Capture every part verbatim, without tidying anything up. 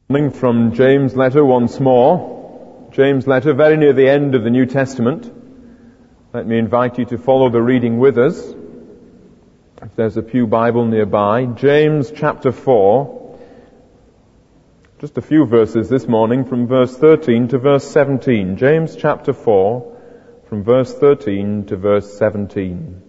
Coming from James' letter once more. James' letter, very near the end of the New Testament. Let me invite you to follow the reading with us. If there's a pew Bible nearby. James chapter four. Just a few verses this morning from verse thirteen to verse seventeen. James chapter four, from verse thirteen to verse seventeen.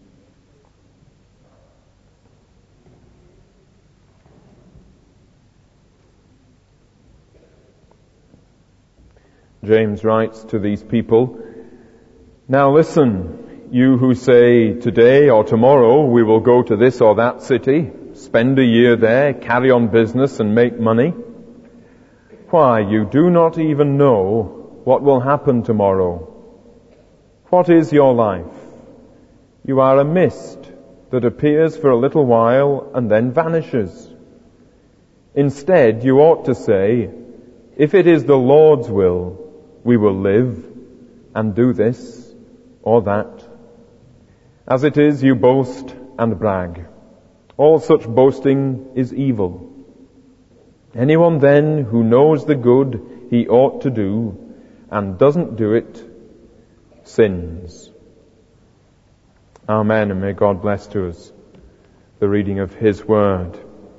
James writes to these people, "Now listen, you who say, today or tomorrow we will go to this or that city, spend a year there, carry on business and make money. Why, you do not even know what will happen tomorrow. What is your life? You are a mist that appears for a little while and then vanishes. Instead, you ought to say, if it is the Lord's will, we will live and do this or that. As it is, you boast and brag. All such boasting is evil. Anyone then who knows the good he ought to do and doesn't do it, sins." Amen, and may God bless to us the reading of His Word.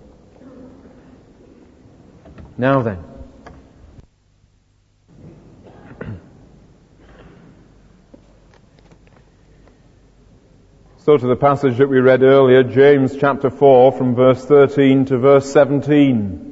Now then, so to the passage that we read earlier, James chapter four, from verse thirteen to verse seventeen.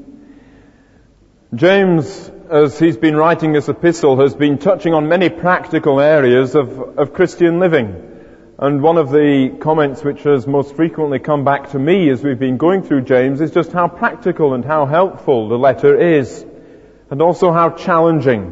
James, as he's been writing this epistle, has been touching on many practical areas of, of Christian living. And one of the comments which has most frequently come back to me as we've been going through James is just how practical and how helpful the letter is, and also how challenging.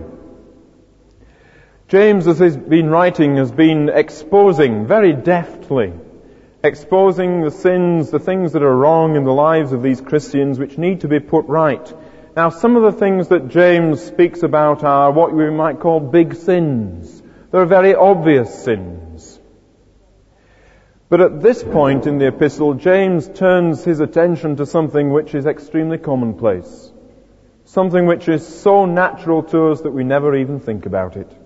James, as he's been writing, has been exposing very deftly, exposing the sins, the things that are wrong in the lives of these Christians which need to be put right. Now, some of the things that James speaks about are what we might call big sins. They're very obvious sins. But at this point in the epistle, James turns his attention to something which is extremely commonplace. Something which is so natural to us that we never even think about it.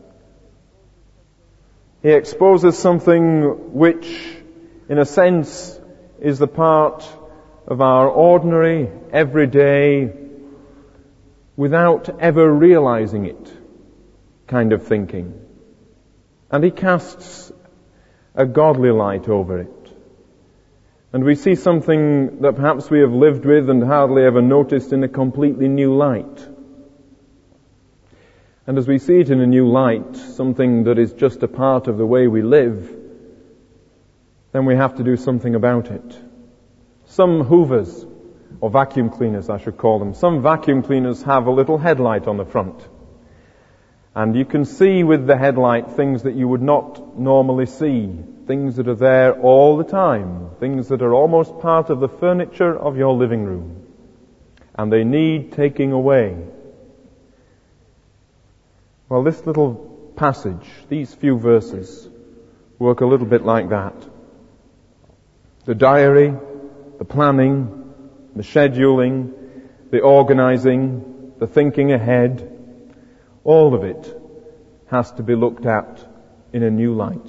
He exposes something which, in a sense, is the part of our ordinary, everyday, without ever realizing it, kind of thinking. And he casts a godly light over it. And we see something that perhaps we have lived with and hardly ever noticed in a completely new light. And as we see it in a new light, something that is just a part of the way we live, then we have to do something about it. Some hoovers, or vacuum cleaners I should call them, some vacuum cleaners have a little headlight on the front. And you can see with the headlight things that you would not normally see, things that are there all the time, things that are almost part of the furniture of your living room. And they need taking away. Well, this little passage, these few verses, work a little bit like that. The diary, the planning, the scheduling, the organizing, the thinking ahead, all of it has to be looked at in a new light.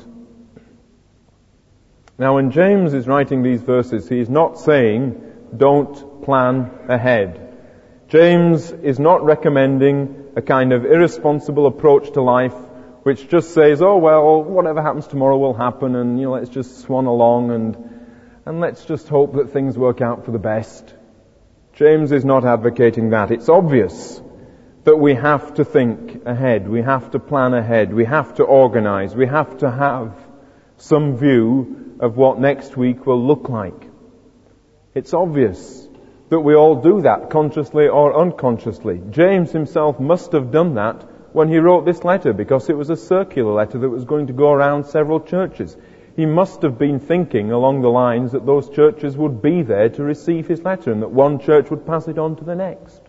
Now, when James is writing these verses, he is not saying, don't plan ahead. James is not recommending a kind of irresponsible approach to life which just says, oh well, whatever happens tomorrow will happen, and you know, let's just swan along and and let's just hope that things work out for the best. James is not advocating that. It's obvious that we have to think ahead, we have to plan ahead, we have to organize, we have to have some view of what next week will look like. It's obvious that we all do that, consciously or unconsciously. James himself must have done that when he wrote this letter, because it was a circular letter that was going to go around several churches. He must have been thinking along the lines that those churches would be there to receive his letter, and that one church would pass it on to the next.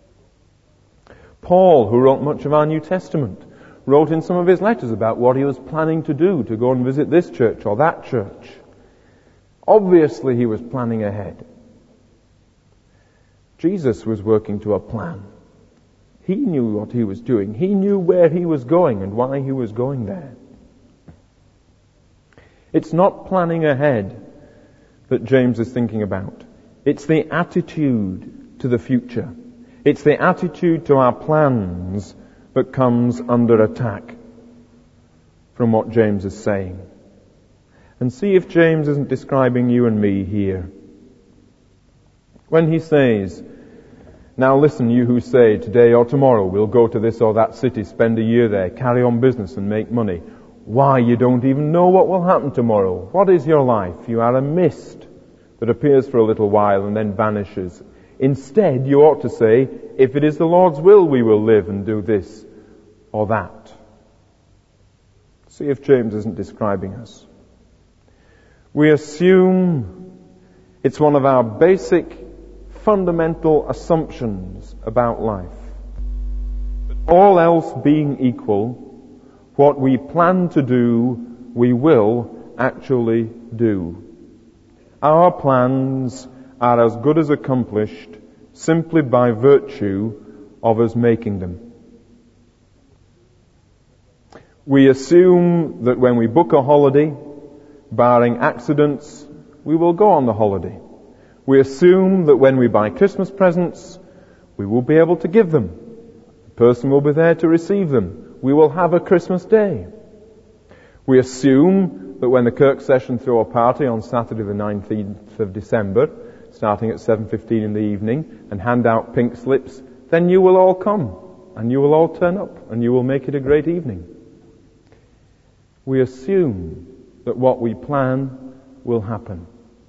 Paul, who wrote much of our New Testament, wrote in some of his letters about what he was planning to do, to go and visit this church or that church. Obviously he was planning ahead. Jesus was working to a plan. He knew what he was doing. He knew where he was going and why he was going there. It's not planning ahead that James is thinking about. It's the attitude to the future. It's the attitude to our plans that comes under attack from what James is saying. And see if James isn't describing you and me here. When he says, now listen, you who say, today or tomorrow we'll go to this or that city, spend a year there, carry on business and make money. Why, you don't even know what will happen tomorrow. What is your life? You are a mist that appears for a little while and then vanishes. Instead, you ought to say, if it is the Lord's will, we will live and do this or that. See if James isn't describing us. We assume it's one of our basic, fundamental assumptions about life. But all else being equal, what we plan to do, we will actually do. Our plans are as good as accomplished simply by virtue of us making them. We assume that when we book a holiday, barring accidents, we will go on the holiday. We assume that when we buy Christmas presents, we will be able to give them. The person will be there to receive them. We will have a Christmas day. We assume that when the Kirk session throw a party on Saturday the nineteenth of December, starting at seven fifteen in the evening, and hand out pink slips, then you will all come, and you will all turn up, and you will make it a great evening. We assume that what we plan will happen.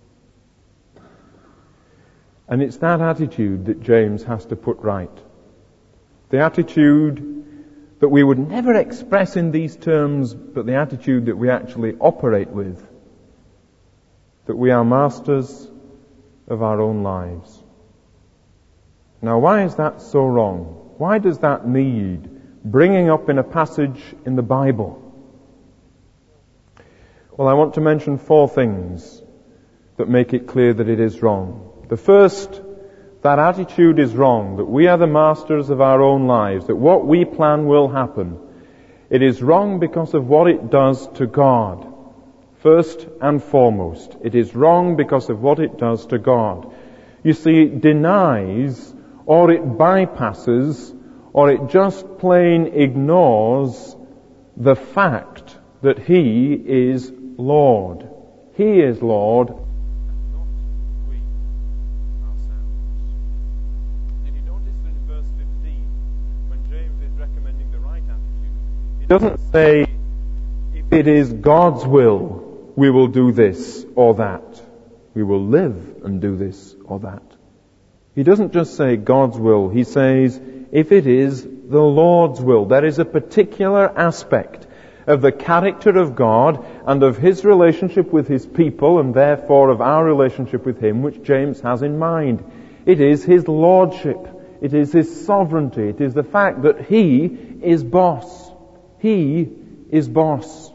And it's that attitude that James has to put right. The attitude that we would never express in these terms, but the attitude that we actually operate with. That we are masters of our own lives. Now, why is that so wrong? Why does that need bringing up in a passage in the Bible? Well, I want to mention four things that make it clear that it is wrong. The first, that attitude is wrong, that we are the masters of our own lives, that what we plan will happen. It is wrong because of what it does to God. First and foremost, it is wrong because of what it does to God. You see, it denies, or it bypasses, or it just plain ignores the fact that He is Lord. He is Lord, not we ourselves. Did you notice that in verse fifteen, when James is recommending the right attitude, he doesn't say, if it is God's will, we will do this or that. We will live and do this or that. He doesn't just say God's will. He says, if it is the Lord's will. There is a particular aspect of the character of God and of His relationship with His people, and therefore of our relationship with Him, which James has in mind. It is His lordship. It is His sovereignty. It is the fact that He is boss. He is boss.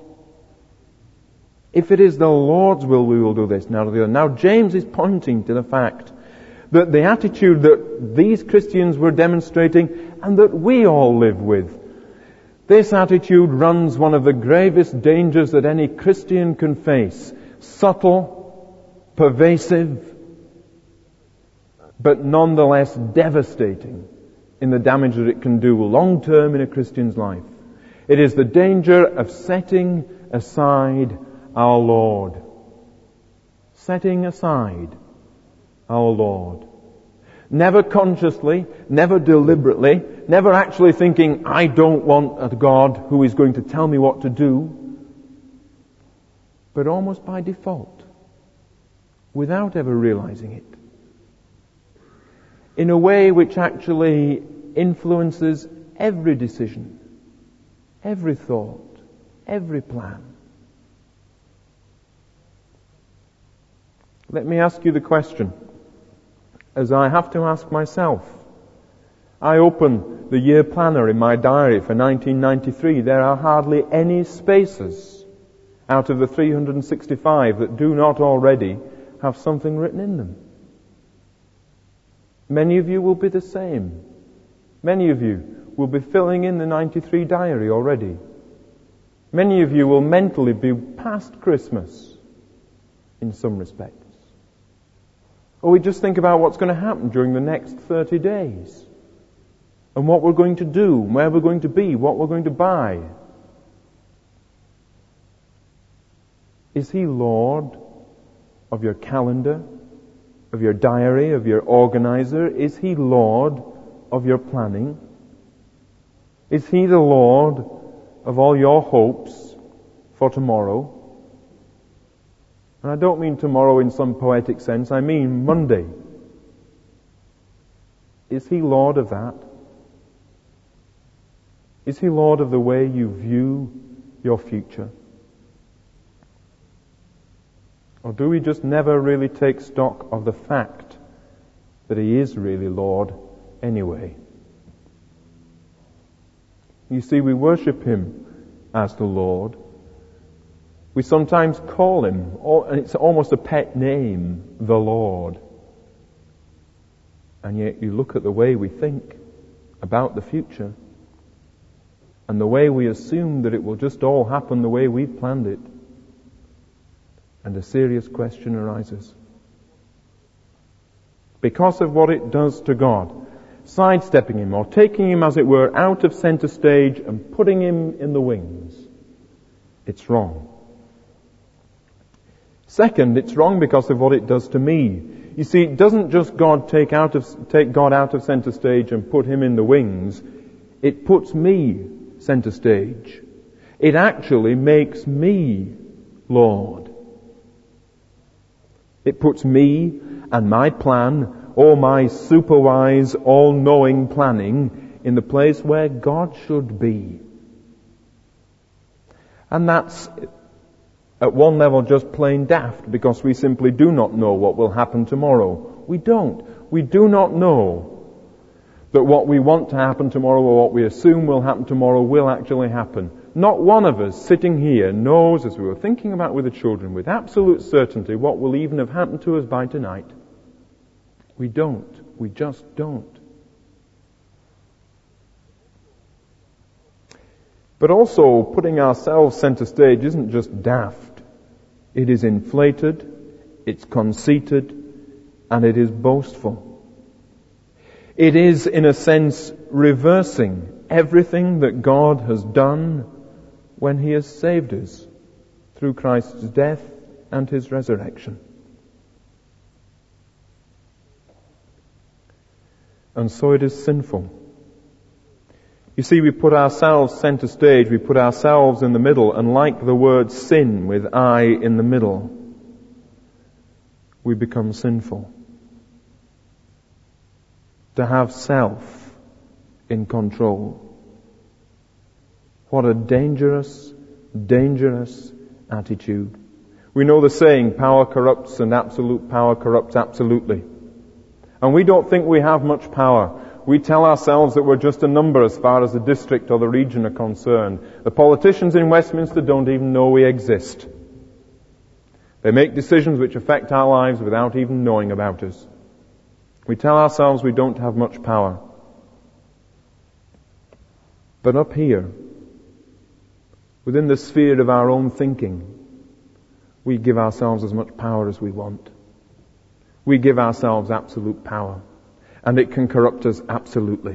If it is the Lord's will, we will do this. Now, now James is pointing to the fact that the attitude that these Christians were demonstrating and that we all live with, this attitude runs one of the gravest dangers that any Christian can face. Subtle, pervasive, but nonetheless devastating in the damage that it can do long term in a Christian's life. It is the danger of setting aside our Lord. Setting aside our Lord. Never consciously, never deliberately, never actually thinking, I don't want a God who is going to tell me what to do, but almost by default, without ever realizing it, in a way which actually influences every decision, every thought, every plan. Let me ask you the question, as I have to ask myself. I open the year planner in my diary for nineteen ninety-three. There are hardly any spaces out of the three hundred sixty-five that do not already have something written in them. Many of you will be the same. Many of you will be filling in the ninety-three diary already. Many of you will mentally be past Christmas in some respects. Or we just think about what's going to happen during the next thirty days. And what we're going to do, where we're going to be, what we're going to buy. Is He Lord of your calendar, of your diary, of your organizer? Is He Lord of your planning? Is He the Lord of all your hopes for tomorrow? And I don't mean tomorrow in some poetic sense, I mean Monday. Is He Lord of that? Is He Lord of the way you view your future? Or do we just never really take stock of the fact that He is really Lord anyway? You see, we worship Him as the Lord. We sometimes call Him, and it's almost a pet name, the Lord. And yet you look at the way we think about the future, and the way we assume that it will just all happen the way we've planned it, and a serious question arises. Because of what it does to God, sidestepping Him or taking Him, as it were, out of center stage and putting Him in the wings, it's wrong. Second, it's wrong because of what it does to me. You see, it doesn't just God take out of take God out of center stage and put Him in the wings. It puts me center stage. It actually makes me Lord. It puts me and my plan, or my superwise, all-knowing planning, in the place where God should be. And that's, at one level, just plain daft, because we simply do not know what will happen tomorrow. We don't. We do not know that what we want to happen tomorrow, or what we assume will happen tomorrow, will actually happen. Not one of us sitting here knows, as we were thinking about with the children, with absolute certainty what will even have happened to us by tonight. We don't. We just don't. But also, putting ourselves center stage isn't just daft. It is inflated, it's conceited, and it is boastful. It is, in a sense, reversing everything that God has done when He has saved us through Christ's death and His resurrection. And so it is sinful. You see, we put ourselves center stage, we put ourselves in the middle, and like the word sin with I in the middle, we become sinful. To have self in control. What a dangerous, dangerous attitude. We know the saying, power corrupts and absolute power corrupts absolutely. And we don't think we have much power. We tell ourselves that we're just a number as far as the district or the region are concerned. The politicians in Westminster don't even know we exist. They make decisions which affect our lives without even knowing about us. We tell ourselves we don't have much power. But up here, within the sphere of our own thinking, we give ourselves as much power as we want. We give ourselves absolute power. And it can corrupt us absolutely.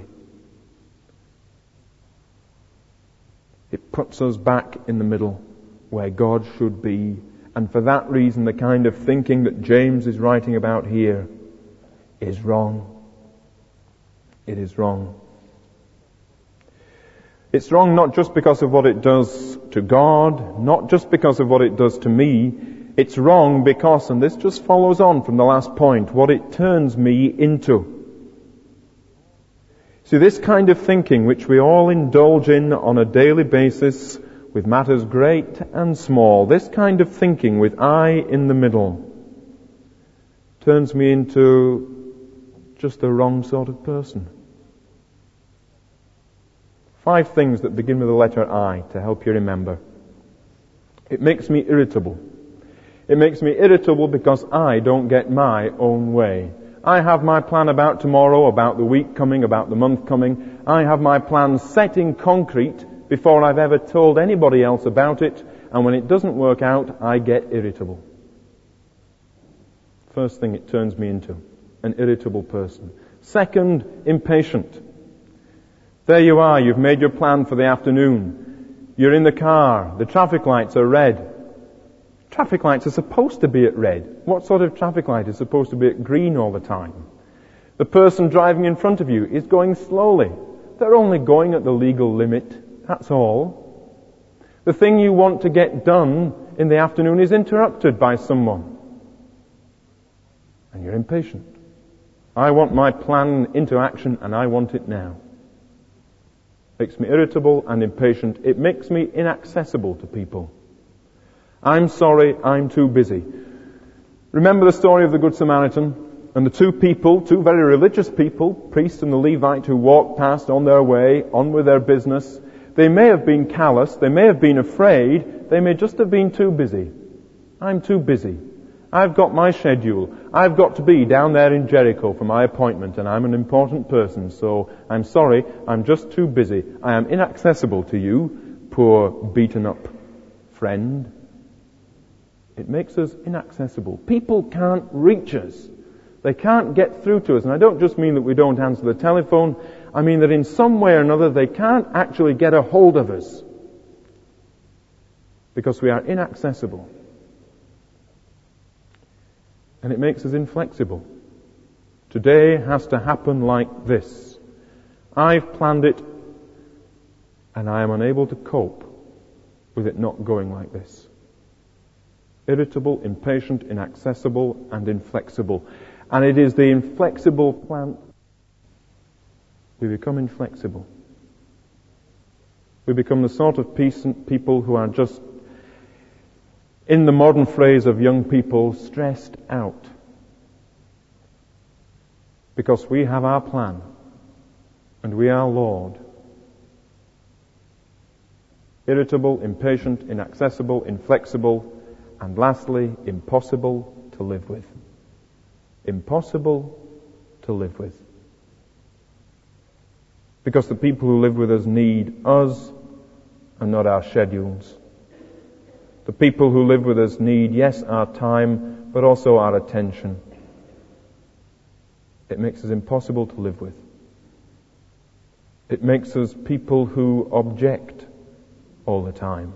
It puts us back in the middle where God should be. And for that reason, the kind of thinking that James is writing about here is wrong. It is wrong. It's wrong not just because of what it does to God, not just because of what it does to me. It's wrong because, and this just follows on from the last point, what it turns me into. See, this kind of thinking, which we all indulge in on a daily basis with matters great and small, this kind of thinking with I in the middle, turns me into just the wrong sort of person. Five things that begin with the letter I to help you remember. It makes me irritable. It makes me irritable because I don't get my own way. I have my plan about tomorrow, about the week coming, about the month coming. I have my plan set in concrete before I've ever told anybody else about it. And when it doesn't work out, I get irritable. First thing it turns me into, an irritable person. Second, impatient. There you are, you've made your plan for the afternoon. You're in the car, the traffic lights are red. Traffic lights are supposed to be at red. What sort of traffic light is supposed to be at green all the time? The person driving in front of you is going slowly. They're only going at the legal limit, that's all. The thing you want to get done in the afternoon is interrupted by someone. And you're impatient. I want my plan into action and I want it now. Makes me irritable and impatient. It makes me inaccessible to people. I'm sorry, I'm too busy. Remember the story of the Good Samaritan and the two people, two very religious people, priest and the Levite, who walked past on their way, on with their business. They may have been callous, they may have been afraid, they may just have been too busy. I'm too busy. I've got my schedule. I've got to be down there in Jericho for my appointment, and I'm an important person, so I'm sorry, I'm just too busy. I am inaccessible to you, poor beaten up friend. It makes us inaccessible. People can't reach us. They can't get through to us. And I don't just mean that we don't answer the telephone. I mean that in some way or another they can't actually get a hold of us. Because we are inaccessible. And it makes us inflexible. Today has to happen like this. I've planned it and I am unable to cope with it not going like this. Irritable, impatient, inaccessible, and inflexible. And it is the inflexible plan. We become inflexible. We become the sort of people who are just, in the modern phrase of young people, stressed out. Because we have our plan, and we are Lord. Irritable, impatient, inaccessible, inflexible, and lastly, impossible to live with. Impossible to live with. Because the people who live with us need us and not our schedules. The people who live with us need, yes, our time, but also our attention. It makes us impossible to live with. It makes us people who object all the time.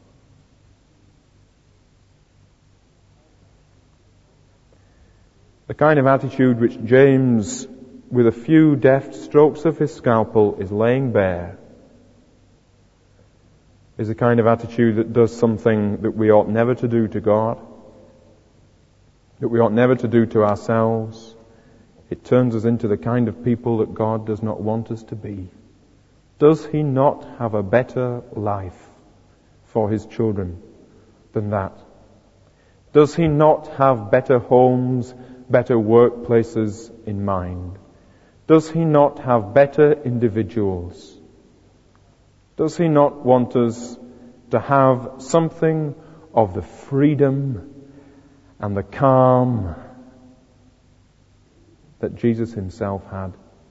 The kind of attitude which James, with a few deft strokes of his scalpel, is laying bare, is the kind of attitude that does something that we ought never to do to God, that we ought never to do to ourselves. It turns us into the kind of people that God does not want us to be. Does He not have a better life for His children than that? Does He not have better homes, better workplaces in mind? Does He not have better individuals? Does He not want us to have something of the freedom and the calm that Jesus Himself had?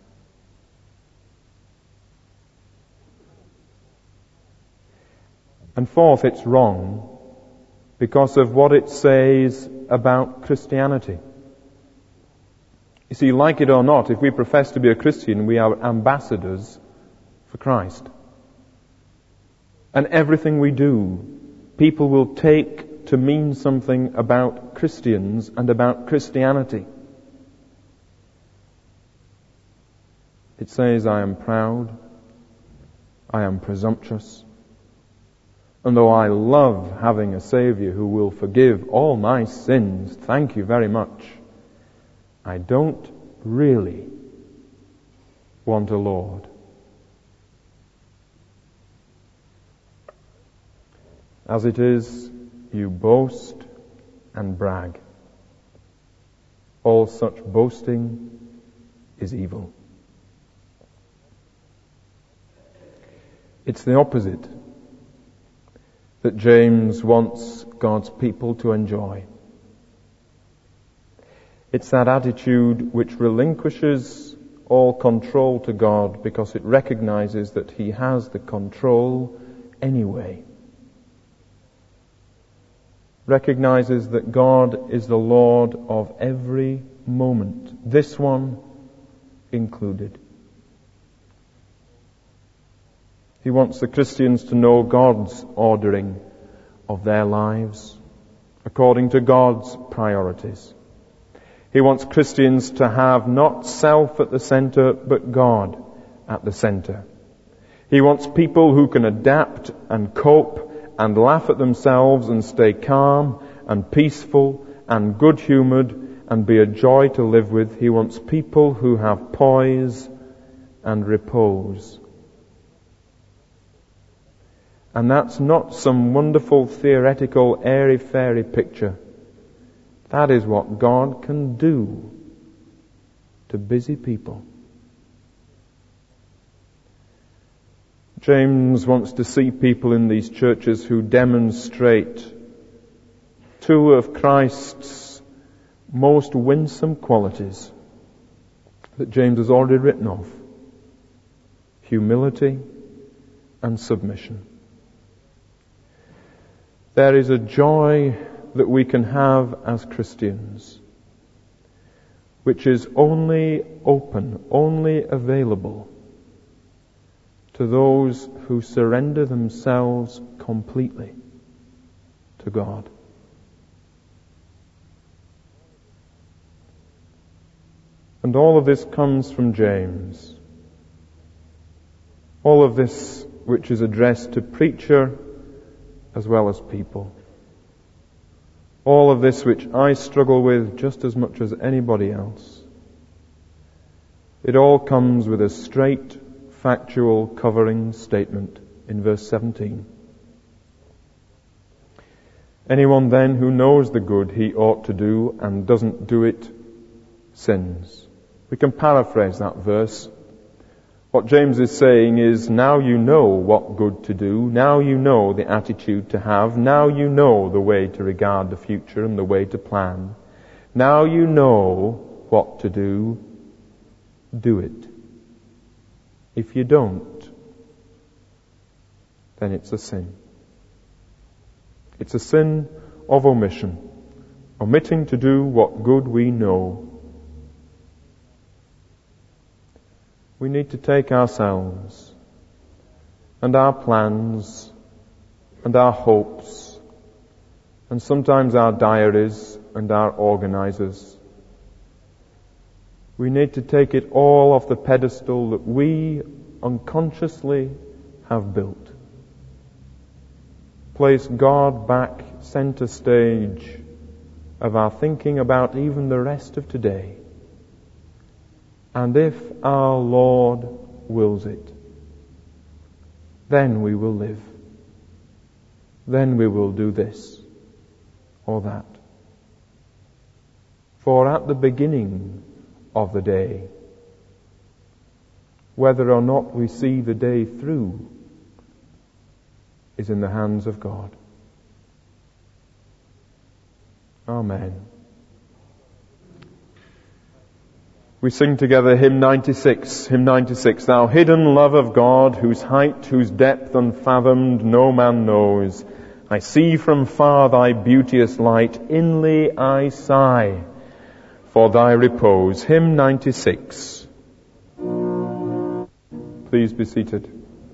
And fourth, it's wrong because of what it says about Christianity. You see, like it or not, if we profess to be a Christian, we are ambassadors for Christ. And everything we do, people will take to mean something about Christians and about Christianity. It says, I am proud, I am presumptuous, and though I love having a Savior who will forgive all my sins, thank you very much, I don't really want a Lord. As it is, you boast and brag. All such boasting is evil. It's the opposite that James wants God's people to enjoy. It's that attitude which relinquishes all control to God because it recognizes that He has the control anyway. Recognizes that God is the Lord of every moment, this one included. He wants the Christians to know God's ordering of their lives according to God's priorities. He wants Christians to have not self at the center, but God at the center. He wants people who can adapt and cope and laugh at themselves and stay calm and peaceful and good-humored and be a joy to live with. He wants people who have poise and repose. And that's not some wonderful theoretical airy-fairy picture. That is what God can do to busy people. James wants to see people in these churches who demonstrate two of Christ's most winsome qualities that James has already written of: humility and submission. There is a joy that we can have as Christians, which is only open, only available to those who surrender themselves completely to God. And all of this comes from James. All of this which is addressed to preacher as well as people. All of this which I struggle with just as much as anybody else. It all comes with a straight, factual, covering statement in verse seventeen. Anyone then who knows the good he ought to do and doesn't do it sins. We can paraphrase that verse. What James is saying is, now you know what good to do, now you know the attitude to have, now you know the way to regard the future and the way to plan. Now you know what to do, do it. If you don't, then it's a sin. It's a sin of omission, omitting to do what good we know. We need to take ourselves and our plans and our hopes and sometimes our diaries and our organizers. We need to take it all off the pedestal that we unconsciously have built. Place God back center stage of our thinking about even the rest of today. And if our Lord wills it, then we will live. Then we will do this or that. For at the beginning of the day, whether or not we see the day through, is in the hands of God. Amen. We sing together hymn ninety-six, hymn ninety-six. Thou hidden love of God, whose height, whose depth unfathomed no man knows. I see from far thy beauteous light, inly I sigh for thy repose. Hymn ninety-six. Please be seated.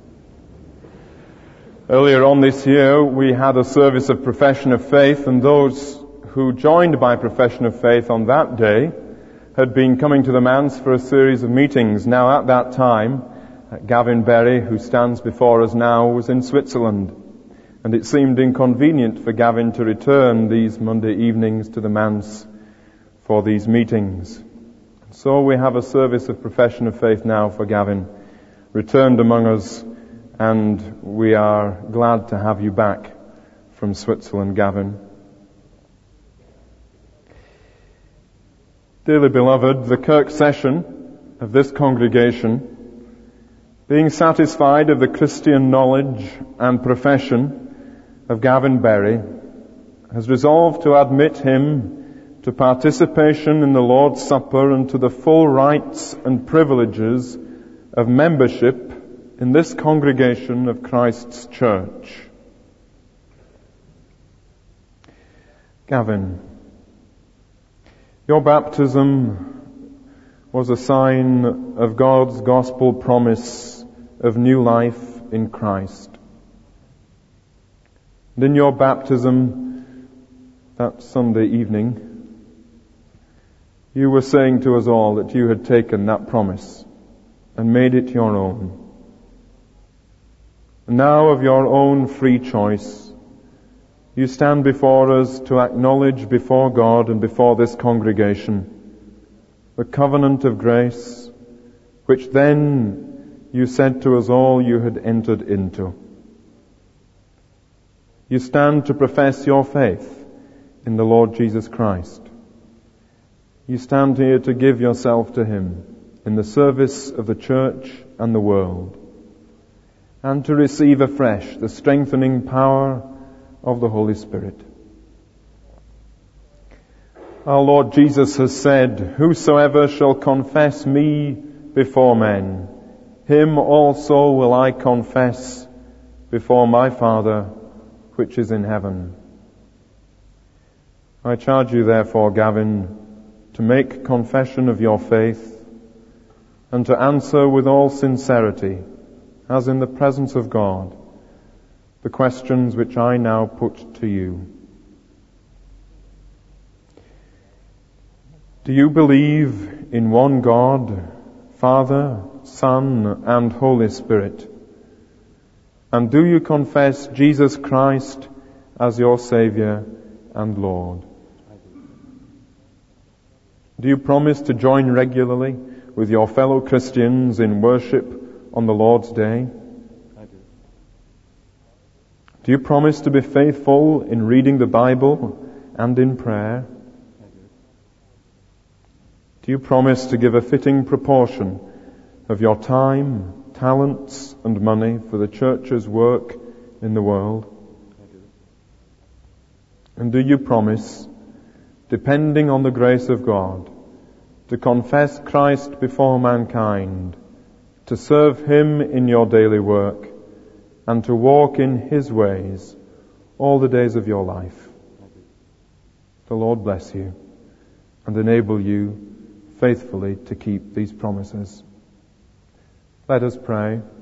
Earlier on this year, we had a service of profession of faith, and those who joined by profession of faith on that day had been coming to the manse for a series of meetings. Now at that time, Gavin Berry, who stands before us now, was in Switzerland, and it seemed inconvenient for Gavin to return these Monday evenings to the manse for these meetings. So we have a service of profession of faith now for Gavin, returned among us, and we are glad to have you back from Switzerland, Gavin. Dearly beloved, the Kirk session of this congregation, being satisfied of the Christian knowledge and profession of Gavin Berry, has resolved to admit him to participation in the Lord's Supper and to the full rights and privileges of membership in this congregation of Christ's church. Gavin, your baptism was a sign of God's gospel promise of new life in Christ. And in your baptism that Sunday evening, you were saying to us all that you had taken that promise and made it your own. And now, of your own free choice, you stand before us to acknowledge before God and before this congregation the covenant of grace which then you said to us all you had entered into. You stand to profess your faith in the Lord Jesus Christ. You stand here to give yourself to Him in the service of the church and the world, and to receive afresh the strengthening power of the Holy Spirit. Our Lord Jesus has said, "Whosoever shall confess me before men, him also will I confess before my Father which is in heaven." I charge you therefore, Gavin, to make confession of your faith and to answer with all sincerity, as in the presence of God, the questions which I now put to you. Do you believe in one God, Father, Son, and Holy Spirit? And do you confess Jesus Christ as your Saviour and Lord? Do you promise to join regularly with your fellow Christians in worship on the Lord's Day? I do. Do you promise to be faithful in reading the Bible and in prayer? I do. Do you promise to give a fitting proportion of your time, talents, and money for the church's work in the world? I do. And do you promise, depending on the grace of God, to confess Christ before mankind, to serve Him in your daily work, and to walk in His ways all the days of your life? The Lord bless you and enable you faithfully to keep these promises. Let us pray.